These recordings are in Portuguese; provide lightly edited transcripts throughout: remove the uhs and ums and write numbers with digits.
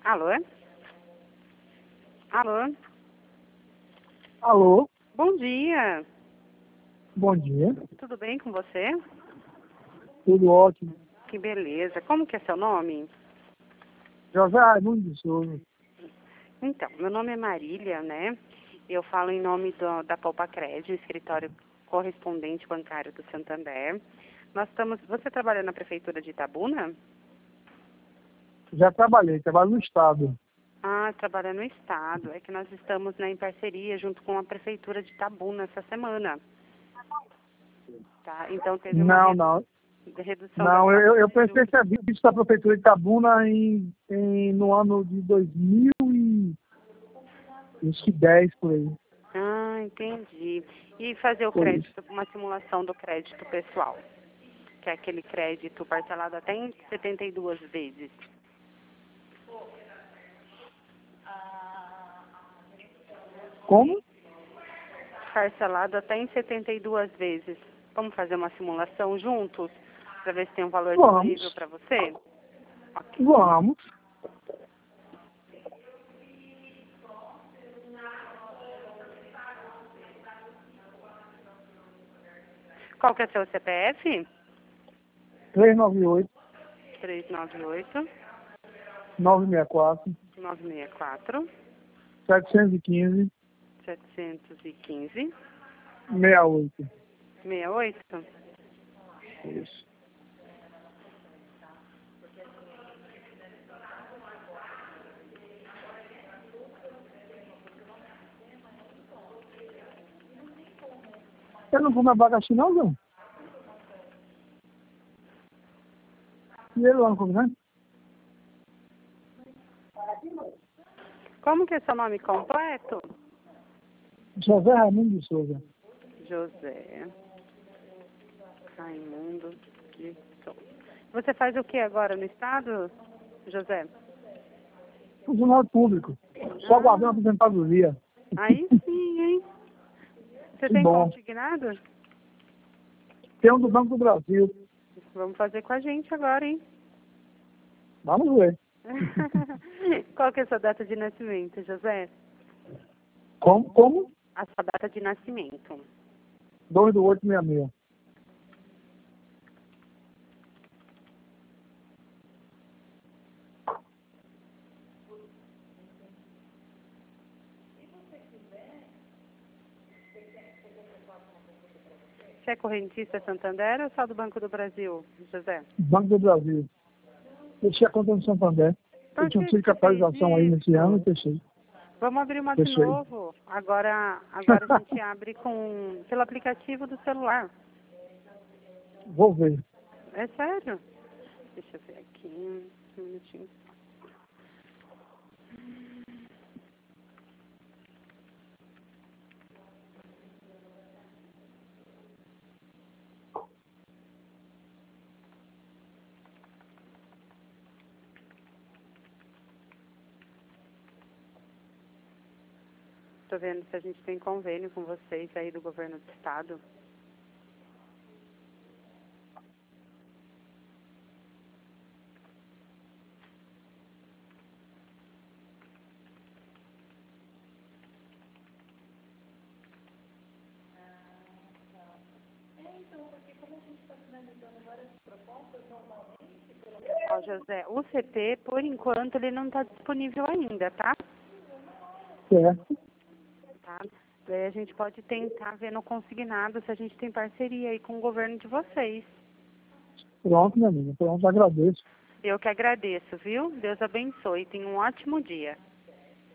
Alô? Alô? Alô, Bom dia. bom dia. Tudo bem com você? Tudo ótimo. Que beleza. Como que é seu nome? José Raimundo de Souza. Então, meu nome é Marília, né? Eu falo em nome da Palpacred, escritório correspondente bancário do Santander. Você trabalha na prefeitura de Itabuna? Já trabalho no estado. Ah, trabalha no estado. É que nós estamos, né, em parceria junto com a prefeitura de Itabuna essa semana. Tá? Então teve uma Não. redução da Não, taxa eu de prestei juros. serviço da prefeitura de Itabuna no ano de 2010, por aí. Ah, entendi. E fazer o Foi isso. crédito, uma simulação do crédito pessoal, que é aquele crédito parcelado até em 72 vezes. Como? Parcelado até em 72 vezes. Vamos fazer uma simulação juntos, para ver se tem um valor disponível Vamos. para você? Vamos. Qual que é seu CPF? 398 398 964 964 715 715 68. 68. Isso. Eu não vou me abacaxi não, João? E ele lá no combinado? Como que é seu nome completo? José Raimundo de Souza. José Raimundo de Souza. Você faz o que agora no estado, José? Funcionário público. Só Ah, guardando a aposentadoria. aí sim, hein? Você Que tem bom. consignado? Tem um do Banco do Brasil. Vamos fazer com a gente agora, hein? Vamos ver. Qual que é a sua data de nascimento, José? Como? A sua data de nascimento. 2/8/66. Você é correntista Santander ou só do Banco do Brasil, José? Banco do Brasil. Fechei a conta no Santander. Eu Por tinha um que tipo de você fez capitalização aí nesse ano e isso? fechei. Vamos abrir uma de Fechei. novo. Agora a gente abre pelo aplicativo do celular. Vou ver. É sério? Deixa eu ver aqui. Um minutinho. Tô vendo se a gente tem convênio com vocês aí do governo do estado. Ó, José, o CP, por enquanto, ele não está disponível ainda, tá? Certo. Tá? Daí a gente pode tentar ver no consignado se a gente tem parceria aí com o governo de vocês. Pronto, minha amiga. Pronto, agradeço. Eu que agradeço, viu? Deus abençoe. Tenha um ótimo dia.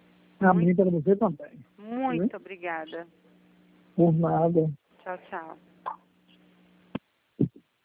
Amém para você também. Viu? Muito obrigada. Por nada. Tchau, tchau.